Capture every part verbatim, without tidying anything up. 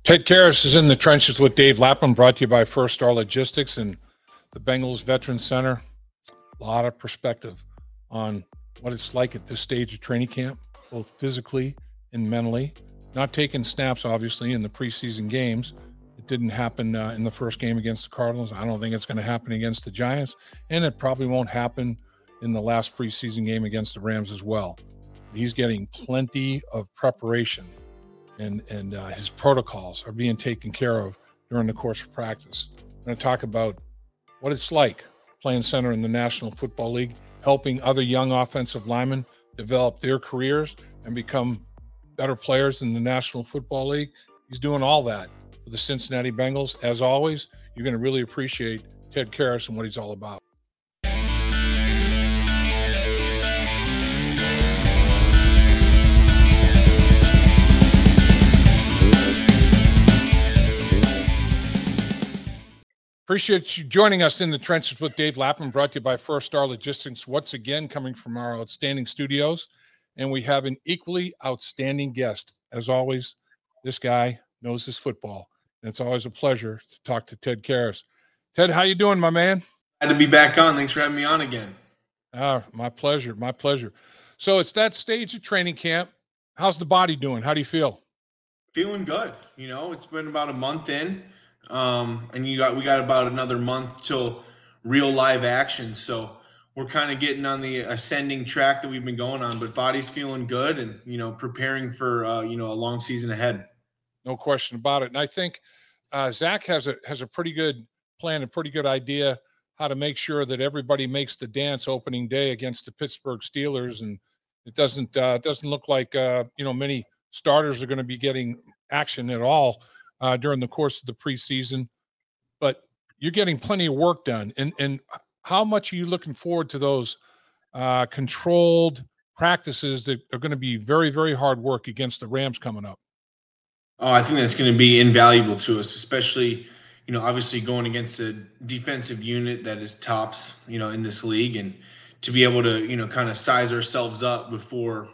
Ted Karras is in the trenches with Dave Lapham, brought to you by First Star Logistics and the Bengals Veterans Center. A lot of perspective on what it's like at this stage of training camp, both physically and mentally. Not taking snaps, obviously, in the preseason games. It didn't happen uh, in the first game against the Cardinals. I don't think it's going to happen against the Giants, and it probably won't happen in the last preseason game against the Rams as well. He's getting plenty of preparation, and and uh, his protocols are being taken care of during the course of practice. I'm going to talk about what it's like playing center in the National Football League, helping other young offensive linemen develop their careers and become better players in the National Football League. He's doing all that for the Cincinnati Bengals. As always, you're going to really appreciate Ted Karras and what he's all about. Appreciate you joining us in the trenches with Dave Lapham, brought to you by First Star Logistics, once again coming from our outstanding studios. And we have an equally outstanding guest. As always, this guy knows his football. And it's always a pleasure to talk to Ted Karras. Ted, how you doing, my man? Glad to be back on. Thanks for having me on again. Ah, my pleasure, my pleasure. So it's that stage of training camp. How's the body doing? How do you feel? Feeling good. You know, it's been about a month in. Um, and you got we got about another month till real live action. So we're kind of getting on the ascending track that we've been going on, but body's feeling good and, you know, preparing for, uh, you know, a long season ahead. No question about it. And I think uh, Zach has a has a pretty good plan, a pretty good idea how to make sure that everybody makes the dance opening day against the Pittsburgh Steelers. And it doesn't uh, doesn't look like, uh, you know, many starters are going to be getting action at all Uh, during the course of the preseason, but you're getting plenty of work done. And and how much are you looking forward to those uh, controlled practices that are going to be very, very hard work against the Rams coming up? Oh, I think that's going to be invaluable to us, especially, you know, obviously going against a defensive unit that is tops, you know, in this league, and to be able to, you know, kind of size ourselves up before,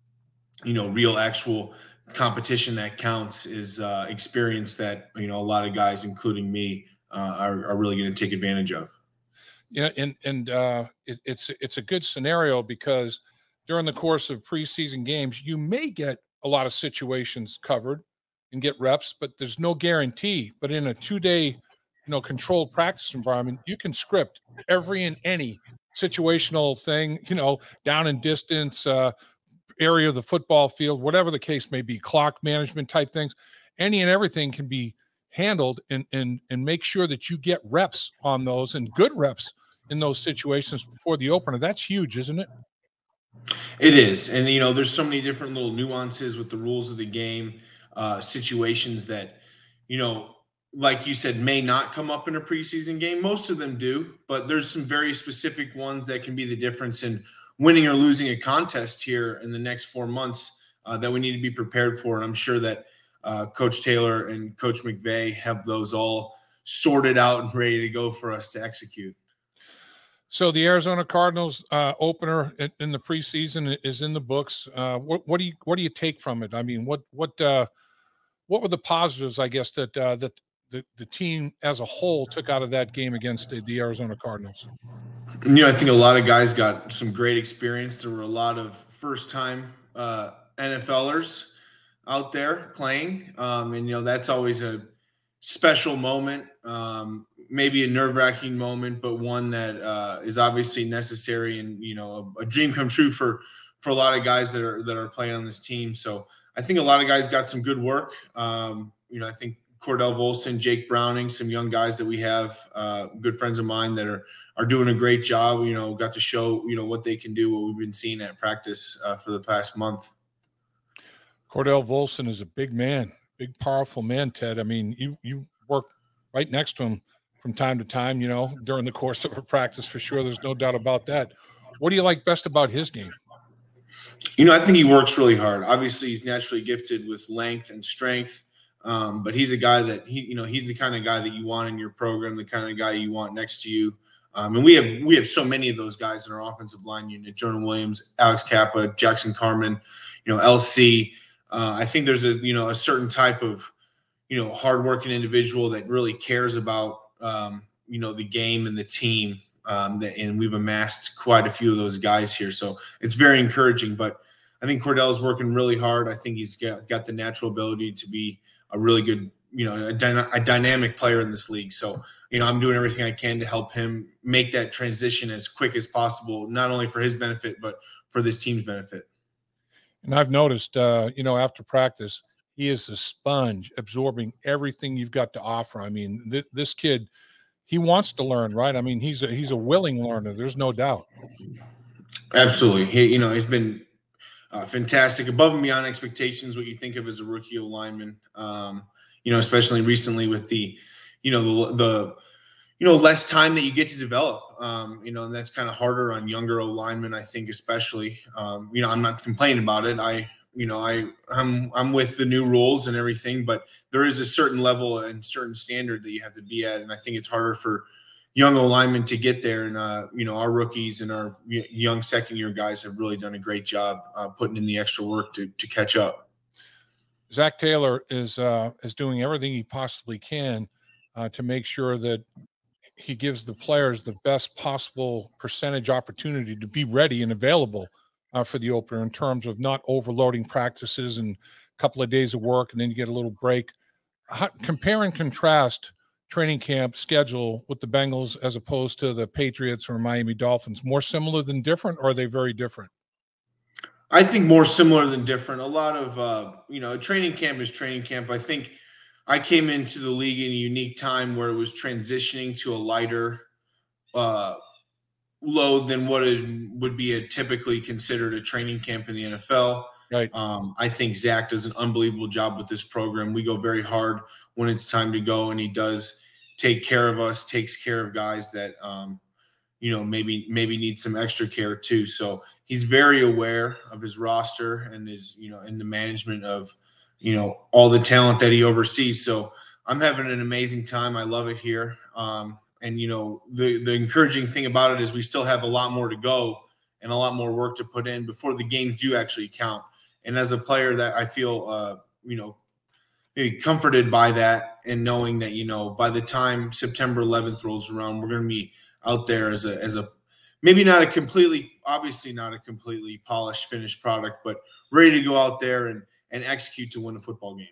you know, real actual competition that counts is uh, experience that, you know, a lot of guys, including me, uh, are, are really going to take advantage of. Yeah, and and uh, it, it's it's a good scenario because during the course of preseason games, you may get a lot of situations covered and get reps, but there's no guarantee. But in a two-day, you know, controlled practice environment, you can script every and any situational thing, you know, down and distance, uh, area of the football field, whatever the case may be, clock management type things, any and everything can be handled, and and and make sure that you get reps on those and good reps in those situations before the opener. That's huge, isn't it? It is. And, you know, there's so many different little nuances with the rules of the game, uh, situations that, you know, like you said, may not come up in a preseason game. Most of them do, but there's some very specific ones that can be the difference in winning or losing a contest here in the next four months uh, that we need to be prepared for. And I'm sure that uh, Coach Taylor and Coach McVay have those all sorted out and ready to go for us to execute. So the Arizona Cardinals uh, opener in, in the preseason is in the books. Uh, what, what do you what do you take from it? I mean, what what uh, what were the positives, I guess, that uh, that the, the team as a whole took out of that game against the, the Arizona Cardinals? You know, I think a lot of guys got some great experience. There were a lot of first-time uh, NFLers out there playing, um, and you know that's always a special moment. Um, maybe a nerve-wracking moment, but one that uh, is obviously necessary, and you know, a, a dream come true for for a lot of guys that are that are playing on this team. So I think a lot of guys got some good work. Um, you know, I think Cordell Volson, Jake Browning, some young guys that we have, uh, good friends of mine that are are doing a great job. You know, got to show, you know, what they can do, what we've been seeing at practice uh, for the past month. Cordell Volson is a big man, big, powerful man, Ted. I mean, you, you work right next to him from time to time, you know, during the course of a practice for sure. There's no doubt about that. What do you like best about his game? You know, I think he works really hard. Obviously, he's naturally gifted with length and strength. Um, but he's a guy that he, you know, he's the kind of guy that you want in your program, the kind of guy you want next to you. Um, and we have we have so many of those guys in our offensive line unit: Jordan Williams, Alex Kappa, Jackson Carman, you know, L C. Uh, I think there's a you know a certain type of you know, hardworking individual that really cares about, um, you know, the game and the team. Um, that, and we've amassed quite a few of those guys here. So it's very encouraging. But I think Cordell's working really hard. I think he's got, got the natural ability to be a really good, you know, a, dyna- a dynamic player in this league. So, you know, I'm doing everything I can to help him make that transition as quick as possible, not only for his benefit, but for this team's benefit. And I've noticed, uh, you know, after practice, he is a sponge, absorbing everything you've got to offer. I mean, th- this kid, he wants to learn, right? I mean, he's a, he's a willing learner. There's no doubt. Absolutely. He, you know, he's been uh, fantastic, above and beyond expectations, what you think of as a rookie lineman. Um, you know, especially recently with the, you know, the, the you know, less time that you get to develop, um, you know, and that's kind of harder on younger linemen, I think, especially. Um, you know, I'm not complaining about it. I, you know, I, I'm, I'm with the new rules and everything, but there is a certain level and certain standard that you have to be at, and I think it's harder for young linemen to get there. And uh, you know, our rookies and our young second year guys have really done a great job uh, putting in the extra work to to catch up. Zach Taylor is uh, is doing everything he possibly can uh, to make sure that he gives the players the best possible percentage opportunity to be ready and available uh, for the opener, in terms of not overloading practices and a couple of days of work and then you get a little break. How, compare and contrast training camp schedule with the Bengals as opposed to the Patriots or Miami Dolphins. More similar than different, or are they very different? I think more similar than different. A lot of, uh, you know, training camp is training camp. I think I came into the league in a unique time where it was transitioning to a lighter uh, load than what it would be a typically considered a training camp in the N F L. Right. Um, I think Zach does an unbelievable job with this program. We go very hard when it's time to go, and he does take care of us, takes care of guys that, um, you know, maybe maybe need some extra care too. So he's very aware of his roster and his, you know, and the management of, you know, all the talent that he oversees. So I'm having an amazing time. I love it here. Um, and, you know, the, the encouraging thing about it is we still have a lot more to go and a lot more work to put in before the games do actually count. And as a player that I feel, uh, you know, maybe comforted by that, and knowing that, you know, by the time September eleventh rolls around, we're going to be out there as a, as a, maybe not a completely, obviously not a completely polished, finished product, but ready to go out there and, and execute to win a football game.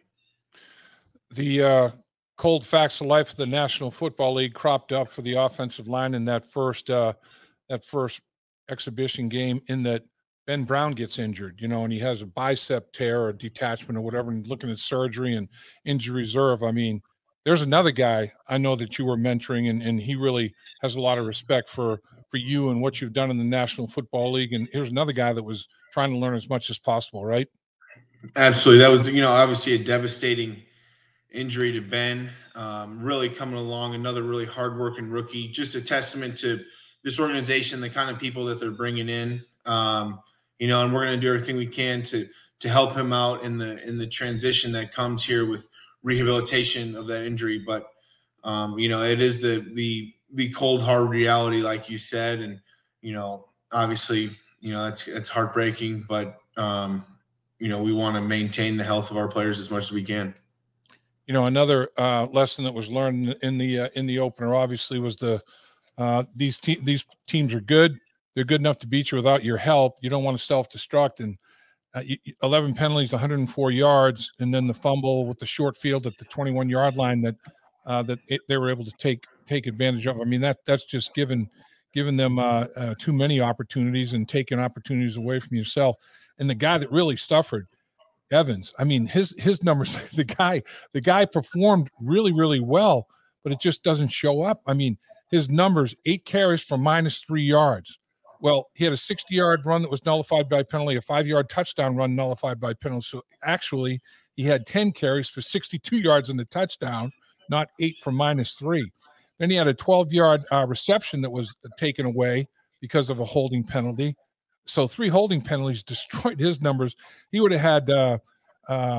The uh, cold facts of life of the National Football League cropped up for the offensive line in that first uh, that first exhibition game, in that Ben Brown gets injured, you know, and he has a bicep tear or detachment or whatever, and looking at surgery and injury reserve. I mean, there's another guy I know that you were mentoring, and, and he really has a lot of respect for for you and what you've done in the National Football League. And here's another guy that was trying to learn as much as possible, right? Absolutely. That was, you know, obviously a devastating injury to Ben. Um, really coming along, another really hardworking rookie. Just a testament to this organization, the kind of people that they're bringing in. Um, you know, and we're going to do everything we can to to help him out in the in the transition that comes here with rehabilitation of that injury. But um, you know, it is the the the cold hard reality, like you said, and you know, obviously, you know, that's it's heartbreaking, but um, you know, we want to maintain the health of our players as much as we can. You know, another uh, lesson that was learned in the uh, in the opener, obviously, was the uh, these te- these teams are good. They're good enough to beat you without your help. You don't want to self-destruct. And uh, eleven penalties, one hundred four yards, and then the fumble with the short field at the twenty-one yard line that uh, that it, they were able to take take advantage of. I mean, that that's just given given them uh, uh, too many opportunities and taking opportunities away from yourself. And the guy that really suffered, Evans, I mean, his his numbers, the guy the guy performed really, really well, but it just doesn't show up. I mean, his numbers: eight carries for minus three yards. Well, he had a sixty-yard run that was nullified by penalty, a five-yard touchdown run nullified by penalty. So actually, he had ten carries for sixty-two yards in the touchdown, not eight for minus three. Then he had a twelve-yard uh, reception that was taken away because of a holding penalty. So three holding penalties destroyed his numbers. He would have had uh, uh,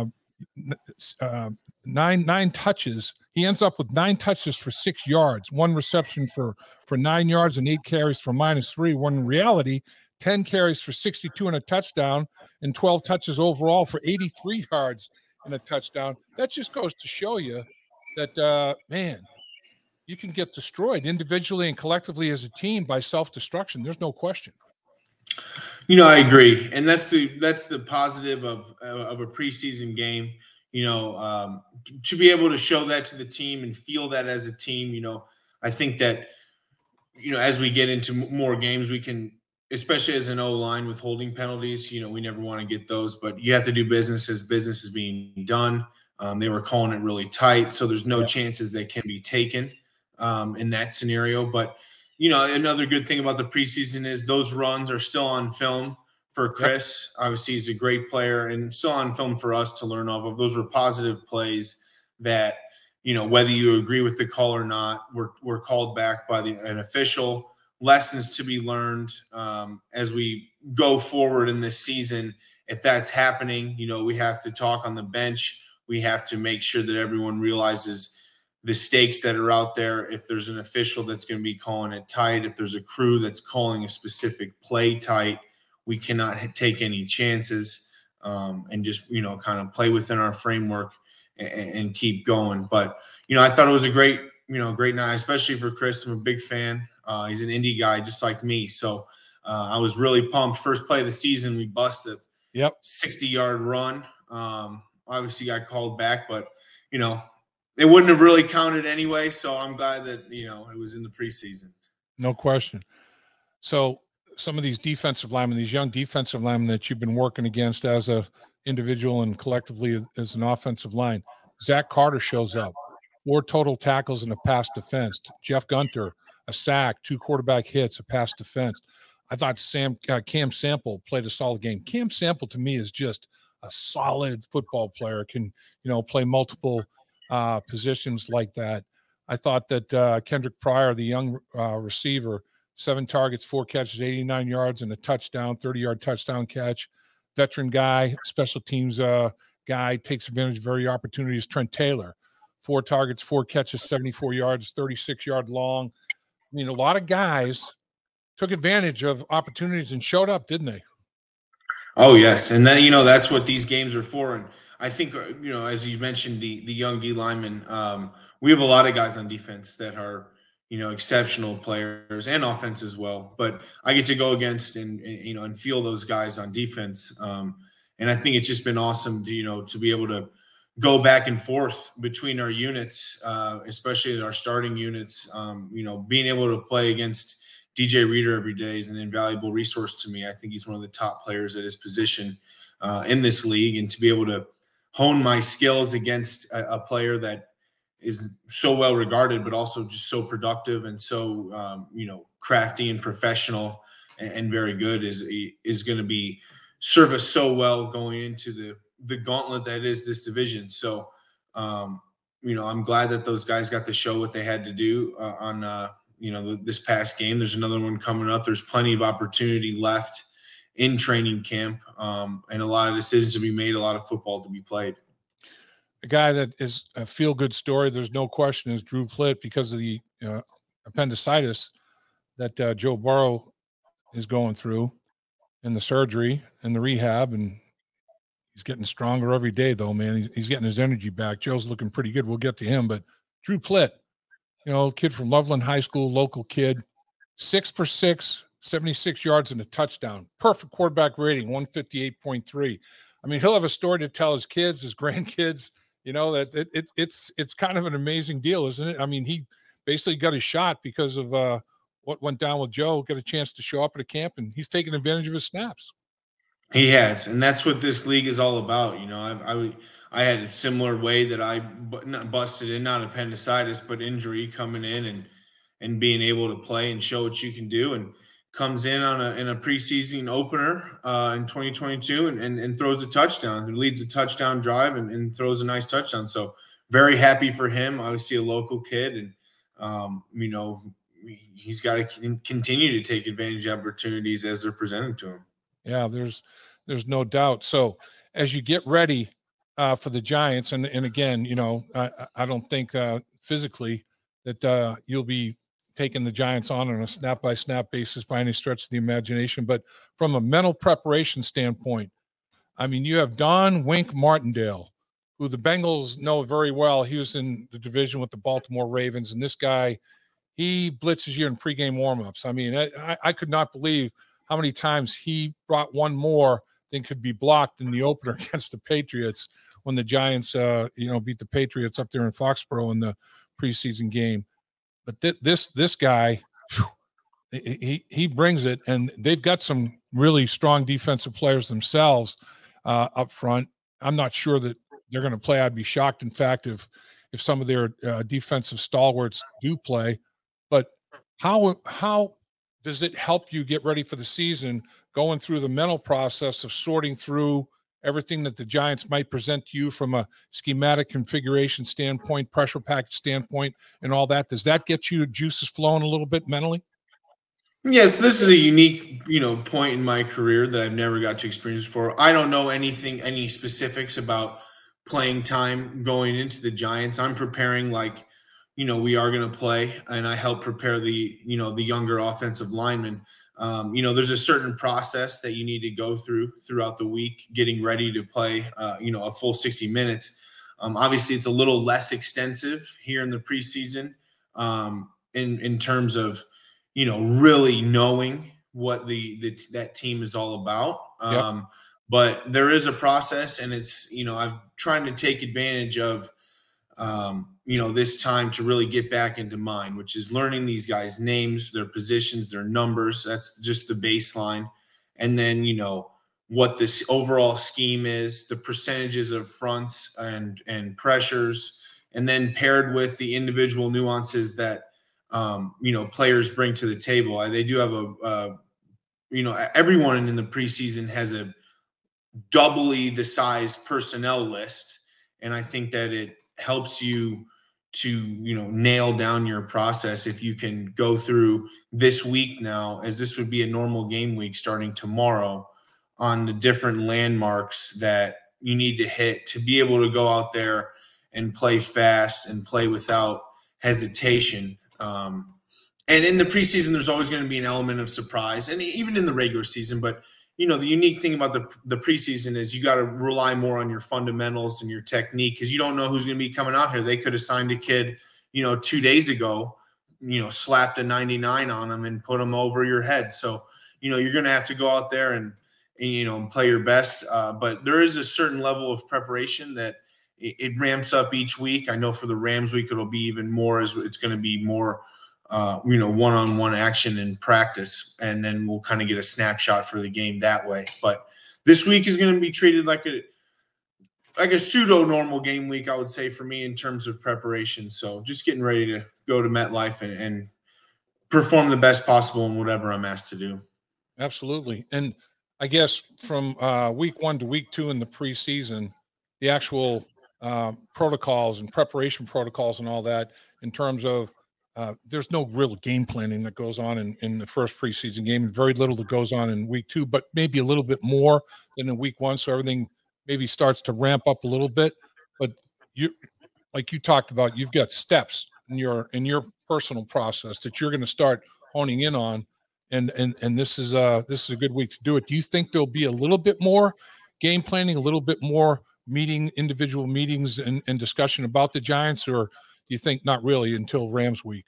uh, nine nine touches. He ends up with nine touches for six yards, one reception for, for nine yards, and eight carries for minus three. When in reality, ten carries for sixty-two and a touchdown, and twelve touches overall for eighty-three yards and a touchdown. That just goes to show you that, uh, man, you can get destroyed individually and collectively as a team by self-destruction. There's no question. You know, I agree, and that's the that's the positive of of a preseason game. You know, um, to be able to show that to the team and feel that as a team. You know, I think that you know as we get into more games, we can, especially as an O line with holding penalties. You know, we never want to get those, but you have to do business as business is being done. Um, they were calling it really tight, so there's no chances they can be taken um, in that scenario, but. You know, another good thing about the preseason is those runs are still on film for Chris. Yep. Obviously, he's a great player and still on film for us to learn off of. Those were positive plays that, you know, whether you agree with the call or not, were, were called back by the, an official. Lessons to be learned um, as we go forward in this season. If that's happening, you know, we have to talk on the bench. We have to make sure that everyone realizes the stakes that are out there. If there's an official that's going to be calling it tight, if there's a crew that's calling a specific play tight, we cannot take any chances um, and just, you know, kind of play within our framework and, and keep going. But, you know, I thought it was a great, you know, great night, especially for Chris. I'm a big fan. Uh, he's an indie guy just like me. So uh, I was really pumped. First play of the season, we busted yep sixty yard run. Um, obviously got called back, but, you know, it wouldn't have really counted anyway, so I'm glad that, you know, it was in the preseason. No question. So some of these defensive linemen, these young defensive linemen that you've been working against as a individual and collectively as an offensive line, Zach Carter shows up. Four total tackles and a pass defense. Jeff Gunter, a sack, two quarterback hits, a pass defense. I thought Sam uh, Cam Sample played a solid game. Cam Sample to me is just a solid football player, can, you know, play multiple – Uh, positions like that. I thought that uh, Kendrick Pryor, the young uh, receiver, seven targets, four catches, eighty-nine yards, and a touchdown, thirty-yard touchdown catch. Veteran guy, special teams uh, guy, takes advantage of every opportunities. Trent Taylor, four targets, four catches, seventy-four yards, thirty-six yard long. I mean, a lot of guys took advantage of opportunities and showed up, didn't they? Oh, yes. And then, you know, that's what these games are for. And I think, you know, as you mentioned, the the young D linemen, um, we have a lot of guys on defense that are, you know, exceptional players and offense as well. But I get to go against and, and you know, and feel those guys on defense. Um, and I think it's just been awesome to, you know, to be able to go back and forth between our units, uh, especially our starting units. Um, you know, being able to play against D J Reader every day is an invaluable resource to me. I think he's one of the top players at his position uh, in this league, and to be able to hone my skills against a, a player that is so well regarded, but also just so productive and so um, you know, crafty and professional and, and very good is is going to be serve us so well going into the the gauntlet that is this division. So um, you know, I'm glad that those guys got to show what they had to do uh, on uh, you know, this past game. There's another one coming up. There's plenty of opportunity left in training camp, um, and a lot of decisions to be made, a lot of football to be played. A guy that is a feel-good story, there's no question, is Drew Plitt, because of the uh, appendicitis that uh, Joe Burrow is going through, and the surgery and the rehab, and he's getting stronger every day, though, man. He's, he's getting his energy back. Joe's looking pretty good. We'll get to him, but Drew Plitt, you know, kid from Loveland High School, local kid, six for six, seventy-six yards and a touchdown. Perfect quarterback rating, one fifty-eight point three. I mean, he'll have a story to tell his kids, his grandkids. You know, that it, it, it's it's kind of an amazing deal, isn't it? I mean, he basically got his shot because of uh, what went down with Joe, got a chance to show up at a camp, and he's taking advantage of his snaps. He has, and that's what this league is all about. You know, I I, I had a similar way that I not busted in, not appendicitis, but injury coming in and and being able to play and show what you can do, and comes in on a in a preseason opener uh, in twenty twenty-two and, and and throws a touchdown, leads a touchdown drive and, and throws a nice touchdown. So very happy for him. Obviously a local kid, and um, you know, he's got to continue to take advantage of opportunities as they're presented to him. Yeah, there's there's no doubt. So as you get ready uh, for the Giants, and and again, you know, I, I don't think uh, physically that uh, you'll be taking the Giants on on a snap by snap basis by any stretch of the imagination, but from a mental preparation standpoint, I mean, you have Don Wink Martindale, who the Bengals know very well. He was in the division with the Baltimore Ravens, and this guy, he blitzes you in pregame warmups. I mean, I, I could not believe how many times he brought one more than could be blocked in the opener against the Patriots when the Giants, uh, you know, beat the Patriots up there in Foxborough in the preseason game. But th- this this guy, whew, he he brings it, and they've got some really strong defensive players themselves uh, up front. I'm not sure that they're going to play. I'd be shocked, in fact, if if some of their uh, defensive stalwarts do play. But how how does it help you get ready for the season, going through the mental process of sorting through everything that the Giants might present to you from a schematic configuration standpoint, pressure package standpoint, and all that? Does that get you juices flowing a little bit mentally? Yes, this is a unique, you know, point in my career that I've never got to experience before. I don't know anything, any specifics about playing time going into the Giants. I'm preparing like, you know, we are going to play, and I help prepare the, you know, the younger offensive linemen. Um, you know, there's a certain process that you need to go through throughout the week, getting ready to play, uh, you know, a full sixty minutes. Um, obviously, it's a little less extensive here in the preseason um, in in terms of, you know, really knowing what the, the that team is all about. Yep. Um, but there is a process, and it's, you know, I'm trying to take advantage of, um, you know, this time to really get back into mine, which is learning these guys' names, their positions, their numbers. That's just the baseline. And then, you know, what this overall scheme is, the percentages of fronts and, and pressures, and then paired with the individual nuances that, um, you know, players bring to the table. They do have a, uh, you know, everyone in the preseason has a doubly the size personnel list. And I think that it helps you to, you know, nail down your process if you can go through this week now, as this would be a normal game week starting tomorrow, on the different landmarks that you need to hit to be able to go out there and play fast and play without hesitation. Um, and in the preseason, there's always going to be an element of surprise, and even in the regular season. But, you know, the unique thing about the, the preseason is you got to rely more on your fundamentals and your technique, because you don't know who's going to be coming out here. They could have signed a kid, you know, two days ago, you know, slapped a ninety-nine on him and put him over your head. So, you know, you're going to have to go out there and, and you know, play your best. Uh, but there is a certain level of preparation that it, it ramps up each week. I know for the Rams week, it'll be even more, as it's going to be more – Uh, you know, one-on-one action in practice, and then we'll kind of get a snapshot for the game that way. But this week is going to be treated like a like a pseudo normal game week, I would say, for me in terms of preparation. So just getting ready to go to MetLife and, and perform the best possible in whatever I'm asked to do. Absolutely. And I guess from uh, week one to week two in the preseason, the actual uh, protocols and preparation protocols and all that, in terms of Uh, there's no real game planning that goes on in, in the first preseason game. Very little that goes on in week two, but maybe a little bit more than in week one. So everything maybe starts to ramp up a little bit. But you, like you talked about, you've got steps in your in your personal process that you're going to start honing in on, and and and this is uh this is a good week to do it. Do you think there'll be a little bit more game planning, a little bit more meeting, individual meetings and, and discussion about the Giants, or do you think not really until Rams week?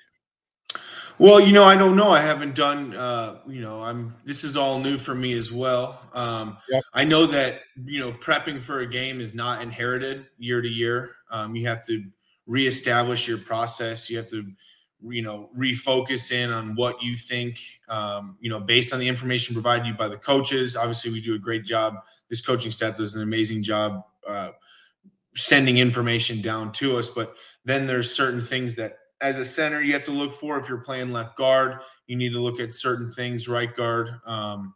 Well, you know, I don't know. I haven't done, uh, you know, I'm, this is all new for me as well. Um, Yep. I know that, you know, prepping for a game is not inherited year to year. Um, you have to reestablish your process. You have to, you know, refocus in on what you think, um, you know, based on the information provided you by the coaches. Obviously, we do a great job. This coaching staff does an amazing job uh, sending information down to us. But then there's certain things that, as a center, you have to look for. If you're playing left guard, you need to look at certain things, right guard, um,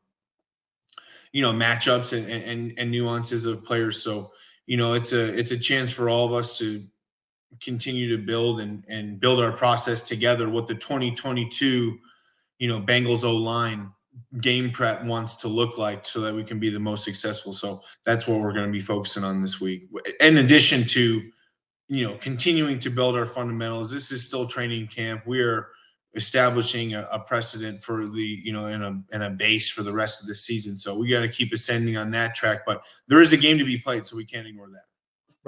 you know, matchups and, and, and nuances of players. So, you know, it's a, it's a chance for all of us to continue to build and, and build our process together, what the twenty twenty-two, you know, Bengals O-line game prep wants to look like, so that we can be the most successful. So that's what we're going to be focusing on this week. In addition to, you know, continuing to build our fundamentals. This is still training camp. We're establishing a, a precedent for the, you know, in a, in a base for the rest of the season. So we got to keep ascending on that track, but there is a game to be played, so we can't ignore that. Right.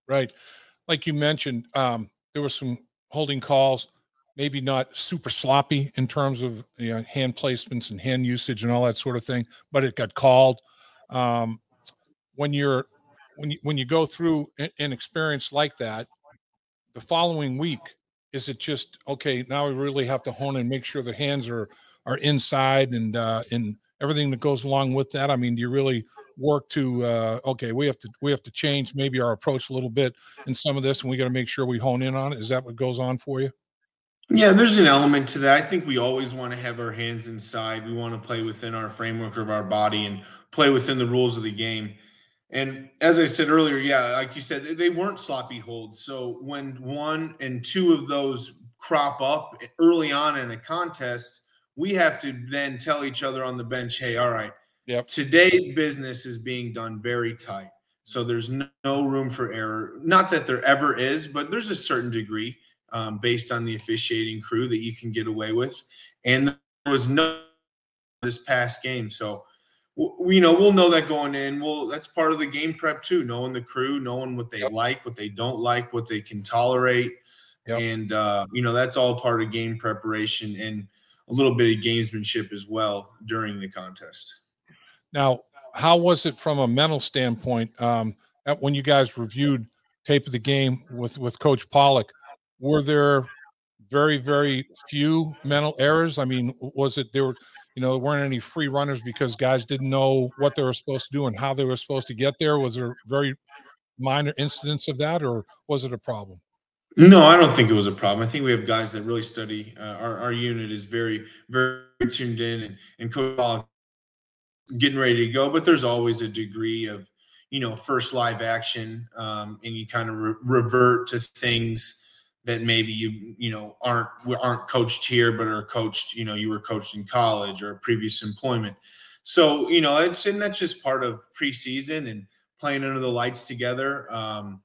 Right. Like you mentioned, um, there were some holding calls, maybe not super sloppy in terms of, you know, hand placements and hand usage and all that sort of thing, but it got called. Um, when you're when you when you go through an, an experience like that, the following week, is it just okay? Now we really have to hone and make sure the hands are are inside and uh, and everything that goes along with that. I mean, do you really work to uh, okay? We have to we have to change maybe our approach a little bit in some of this, and we got to make sure we hone in on it. Is that what goes on for you? Yeah, there's an element to that. I think we always want to have our hands inside. We want to play within our framework of our body and play within the rules of the game. And as I said earlier, yeah, like you said, they they weren't sloppy holds. So when one and two of those crop up early on in a contest, we have to then tell each other on the bench, hey, all right, Yep. today's business is being done very tight. So there's no, no room for error. Not that there ever is, but there's a certain degree um, based on the officiating crew that you can get away with. And there was no this past game. So we, you know, we'll know that going in. Well, that's part of the game prep too, knowing the crew, knowing what they Yep. like, what they don't like, what they can tolerate. Yep. And, uh, you know, that's all part of game preparation and a little bit of gamesmanship as well during the contest. Now, how was it from a mental standpoint? Um, at, when you guys reviewed tape of the game with with Coach Pollock, were there very very few mental errors? I mean, was it there were you know there weren't any free runners because guys didn't know what they were supposed to do and how they were supposed to get there? Was there very minor incidents of that, or was it a problem? No, I don't think it was a problem. I think we have guys that really study. Uh, our, our unit is very, very tuned in, and, and Coach Pollock getting ready to go, but there's always a degree of, you know, first live action, um, and you kind of re- revert to things that maybe you, you know, aren't aren't coached here, but are coached, you know, you were coached in college or previous employment. So, you know, it's and that's just part of preseason and playing under the lights together, um,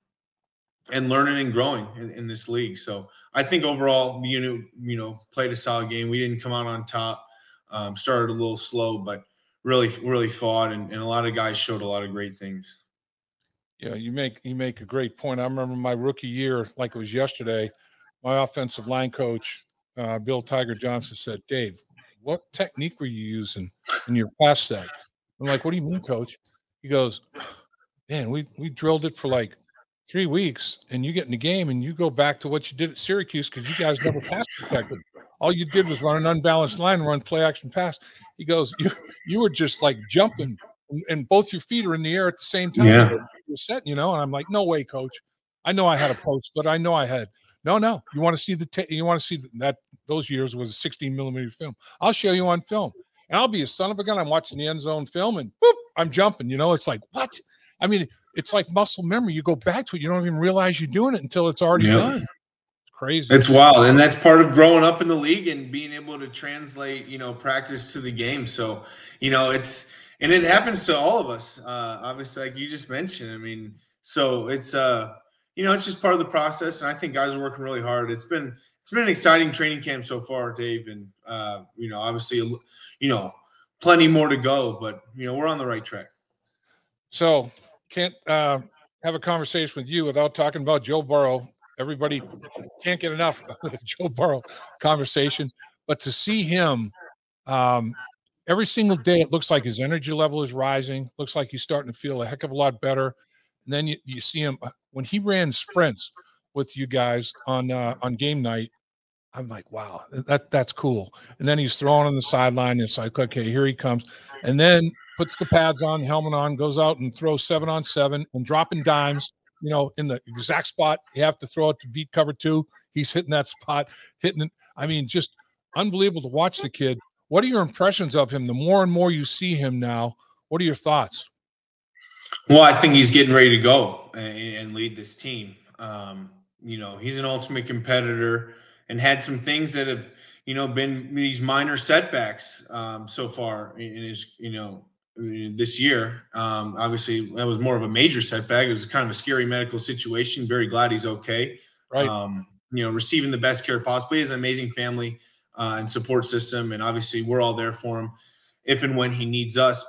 and learning and growing in, in this league. So I think overall the unit, you know, played a solid game. We didn't come out on top, um, started a little slow, but really, really fought, and, and a lot of guys showed a lot of great things. Yeah, you make you make a great point. I remember my rookie year, like it was yesterday. My offensive line coach, uh, Bill Tiger Johnson, said, "Dave, what technique were you using in your pass set?" I'm like, "What do you mean, coach?" He goes, "Man, we we drilled it for like three weeks, and you get in the game, and you go back to what you did at Syracuse because you guys never pass protected. All you did was run an unbalanced line and run play action pass." He goes, "You you were just like jumping, and, and both your feet are in the air at the same time. Yeah. You're set, you know." And I'm like, "No way, coach. I know I had a post, but I know I had no, no. You want to see the ta- you want to see that those years was a sixteen millimeter film. I'll show you on film, and I'll be a son of a gun. I'm watching the end zone film, and whoop, I'm jumping. You know, it's like what? I mean, it's like muscle memory. You go back to it, you don't even realize you're doing it until it's already Yep. done. It's crazy. It's wild, and that's part of growing up in the league and being able to translate, you know, practice to the game. So, you know, it's and it happens to all of us. Uh, obviously, like you just mentioned. I mean, so it's uh, you know, it's just part of the process, and I think guys are working really hard. It's been it's been an exciting training camp so far, Dave, and uh, you know, obviously, you know, plenty more to go, but you know, we're on the right track. So can't uh, have a conversation with you without talking about Joe Burrow. Everybody can't get enough of the Joe Burrow conversation, but to see him um, every single day, it looks like his energy level is rising. Looks like he's starting to feel a heck of a lot better. And then you, you see him uh, when he ran sprints with you guys on uh, on game night. I'm like, wow, that that's cool. And then he's throwing on the sideline. It's like, okay, here he comes. And then puts the pads on, helmet on, goes out and throws seven on seven and dropping dimes, you know, in the exact spot you have to throw it to beat cover two. He's hitting that spot, hitting it. I mean, just unbelievable to watch the kid. What are your impressions of him? The more and more you see him now, what are your thoughts? Well, I think he's getting ready to go and, and lead this team. Um, you know, he's an ultimate competitor and had some things that have, you know, been these minor setbacks um, so far in, in his, you know, this year. Um, obviously, that was more of a major setback. It was kind of a scary medical situation. Very glad he's okay. Right. Um, you know, receiving the best care possible. He has an amazing family uh, and support system, and obviously, we're all there for him if and when he needs us. But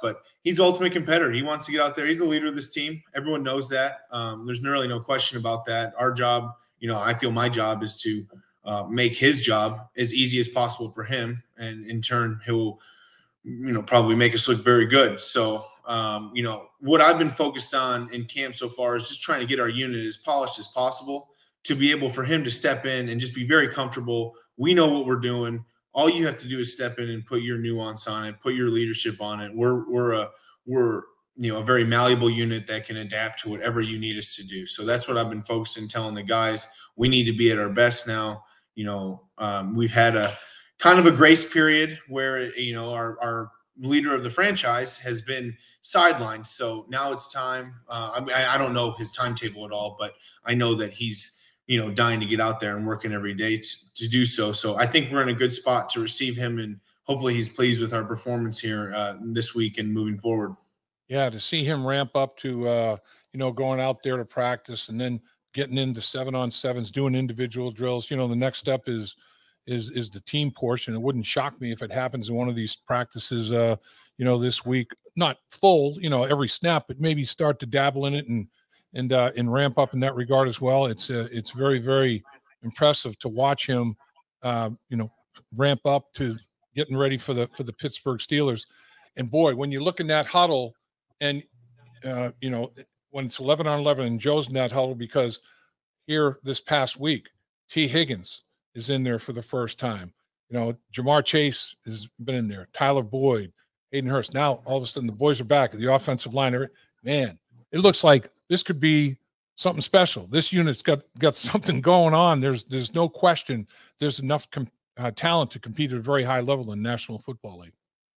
he's the ultimate competitor. He wants to get out there. He's the leader of this team. Everyone knows that. Um, there's really no question about that. Our job, you know, I feel my job is to uh, make his job as easy as possible for him, and in turn, he'll, you know, probably make us look very good. So, um, you know, what I've been focused on in camp so far is just trying to get our unit as polished as possible to be able for him to step in and just be very comfortable. We know what we're doing. All you have to do is step in and put your nuance on it, put your leadership on it. We're we're a we're you know a very malleable unit that can adapt to whatever you need us to do. So that's what I've been focused on telling the guys. We need to be at our best now. You know, um, we've had a kind of a grace period where you know our our leader of the franchise has been sidelined. So now it's time. Uh, I mean, I, I don't know his timetable at all, but I know that he's you know, dying to get out there and working every day to, to do so. So I think we're in a good spot to receive him, and hopefully he's pleased with our performance here uh, this week and moving forward. Yeah, to see him ramp up to, uh, you know, going out there to practice and then getting into seven on sevens, doing individual drills. You know, the next step is is is the team portion. It wouldn't shock me if it happens in one of these practices, uh, you know, this week. Not full, you know, every snap, but maybe start to dabble in it and and uh, and ramp up in that regard as well. It's uh, it's very very impressive to watch him, uh, you know, ramp up to getting ready for the for the Pittsburgh Steelers. And boy, when you look in that huddle, and uh, you know when it's eleven on eleven, and Joe's in that huddle because here this past week, T. Higgins is in there for the first time. You know, Jamar Chase has been in there. Tyler Boyd, Hayden Hurst. Now all of a sudden the boys are back at the offensive line. Man, it looks like this could be something special. This unit's got got something going on. There's there's no question. There's enough com- uh, talent to compete at a very high level in National Football League.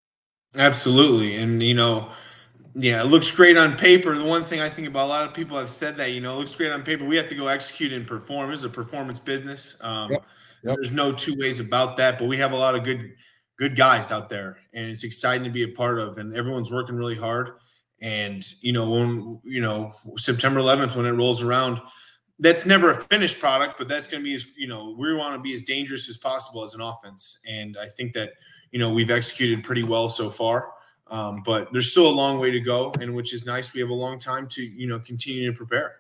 Absolutely, and you know, yeah, it looks great on paper. The one thing I think about, a lot of people have said that, you know, it looks great on paper. We have to go execute and perform. This is a performance business. Um, Yep. Yep. There's no two ways about that. But we have a lot of good good guys out there, and it's exciting to be a part of. And everyone's working really hard. And, you know, when, you know, September eleventh, when it rolls around, that's never a finished product, but that's going to be as, you know, we want to be as dangerous as possible as an offense. And I think that, you know, we've executed pretty well so far. Um, but there's still a long way to go, and which is nice. We have a long time to, you know, continue to prepare.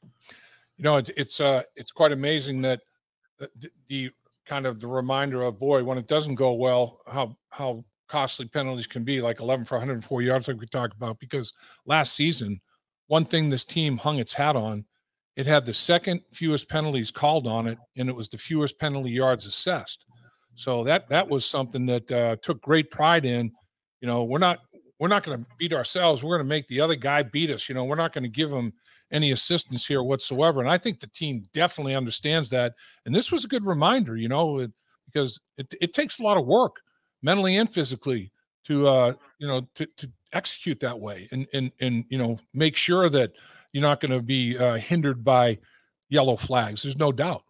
You know, it's, it's, uh, it's quite amazing that the, the kind of the reminder of, boy, when it doesn't go well, how, how, costly penalties can be, like eleven for one hundred four yards, like we talked about, because last season, one thing this team hung its hat on, it had the second fewest penalties called on it, and it was the fewest penalty yards assessed. So that that was something that uh, took great pride in. You know, we're not we're not going to beat ourselves. We're going to make the other guy beat us. You know, we're not going to give him any assistance here whatsoever. And I think the team definitely understands that. And this was a good reminder, you know, it, because it, it takes a lot of work, mentally and physically, to uh, you know, to, to execute that way, and and and you know, make sure that you're not going to be uh, hindered by yellow flags. There's no doubt.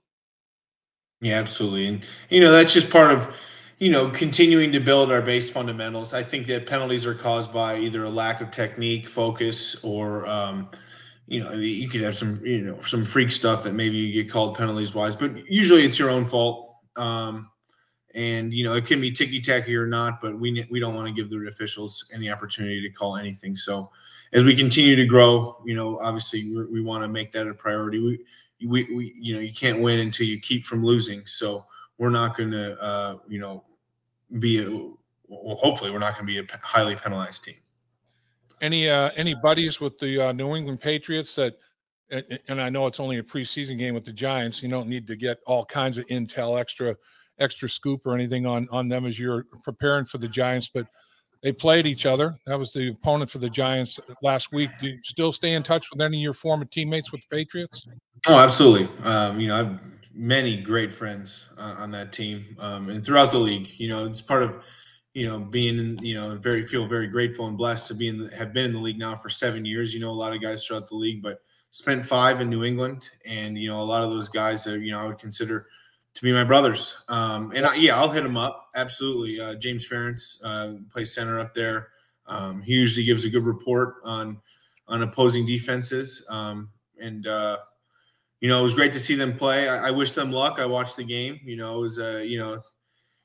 Yeah, absolutely, and you know that's just part of, you know, continuing to build our base fundamentals. I think that penalties are caused by either a lack of technique, focus, or um, you know, you could have some, you know, some freak stuff that maybe you get called penalties wise, but usually it's your own fault. Um, And you know it can be ticky tacky or not, but we we don't want to give the officials any opportunity to call anything. So as we continue to grow, you know, obviously we, we want to make that a priority. We, we we you know you can't win until you keep from losing. So we're not going to uh, you know be a, well, hopefully we're not going to be a highly penalized team. Any uh, any buddies with the uh, New England Patriots that? And I know it's only a preseason game with the Giants. You don't need to get all kinds of intel, extra. extra scoop or anything on on them as you're preparing for the Giants, but they played each other. That was the opponent for the Giants last week. Do you still stay in touch with any of your former teammates with the Patriots? Oh, absolutely. Um, you know, I've many great friends uh, on that team, um, and throughout the league. You know, it's part of, you know, being in, you know, very feel very grateful and blessed to be in the, have been in the league now for seven years. You know, a lot of guys throughout the league, but spent five in New England, and you know, a lot of those guys are, you know, I would consider to be my brothers. Um, and I, yeah, I'll hit them up. Absolutely. Uh, James Ferentz uh, plays center up there. Um, he usually gives a good report on, on opposing defenses. Um, and, uh, you know, it was great to see them play. I, I wish them luck. I watched the game, you know, it was, uh, you know,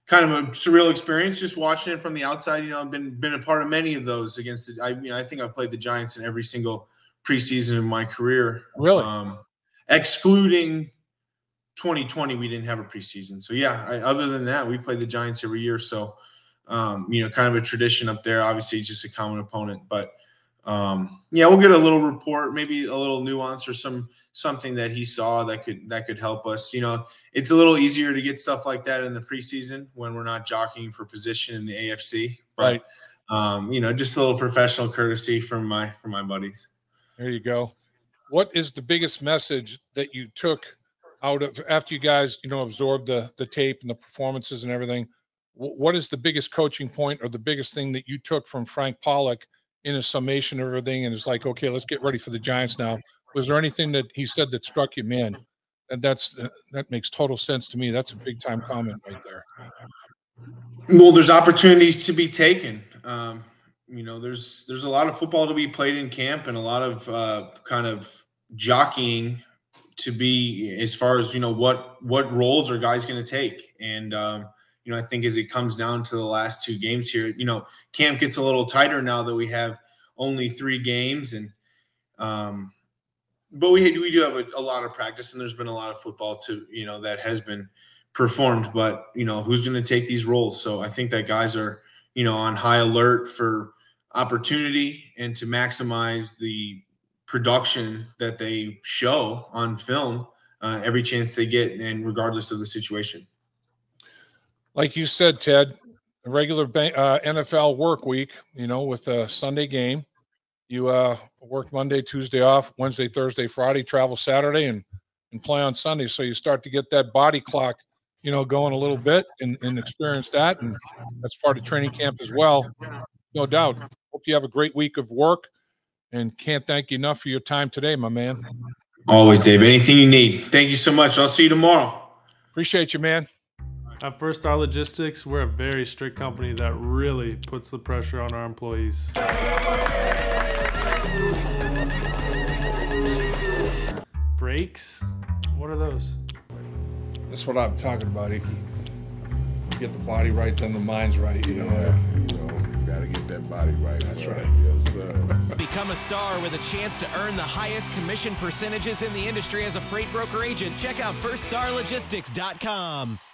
kind of a surreal experience just watching it from the outside. You know, I've been been a part of many of those against the, I mean, I think I've played the Giants in every single preseason of my career. Really? Um, excluding twenty twenty, we didn't have a preseason. So yeah, I, other than that, we play the Giants every year. So, um, you know, kind of a tradition up there, obviously just a common opponent, but um, yeah, we'll get a little report, maybe a little nuance or some, something that he saw that could, that could help us. You know, it's a little easier to get stuff like that in the preseason when we're not jockeying for position in the A F C, but, right. um, you know, just a little professional courtesy from my, from my buddies. There you go. What is the biggest message that you took out of after you guys, you know, absorbed the the tape and the performances and everything? What is the biggest coaching point or the biggest thing that you took from Frank Pollack in a summation of everything? And it's like, okay, let's get ready for the Giants now. Was there anything that he said that struck you, man? And that's that makes total sense to me. That's a big time comment right there. Well, there's opportunities to be taken. Um, you know, there's there's a lot of football to be played in camp and a lot of uh, kind of jockeying to be as far as, you know, what what roles are guys going to take. And, um, you know, I think as it comes down to the last two games here, you know, camp gets a little tighter now that we have only three games. And um, but we, we do have a, a lot of practice and there's been a lot of football to, you know, that has been performed. But, you know, who's going to take these roles? So I think that guys are, you know, on high alert for opportunity and to maximize the production that they show on film uh, every chance they get, and regardless of the situation. Like you said, Ted, a regular uh, N F L work week, you know, with a Sunday game, you uh, work Monday, Tuesday off, Wednesday, Thursday, Friday, travel Saturday, and and play on Sunday. So you start to get that body clock, you know, going a little bit and, and experience that, and that's part of training camp as well, no doubt. Hope you have a great week of work. And can't thank you enough for your time today, my man. Always, Dave. Anything you need. Thank you so much. I'll see you tomorrow. Appreciate you, man. At First Star Logistics, we're a very strict company that really puts the pressure on our employees. Breaks? What are those? That's what I'm talking about, Icky. Get the body right, then the mind's right. You know, yeah, you know, gotta get that body right. That's bro. right. Yes, sir. Become a star with a chance to earn the highest commission percentages in the industry as a freight broker agent. Check out first star logistics dot com.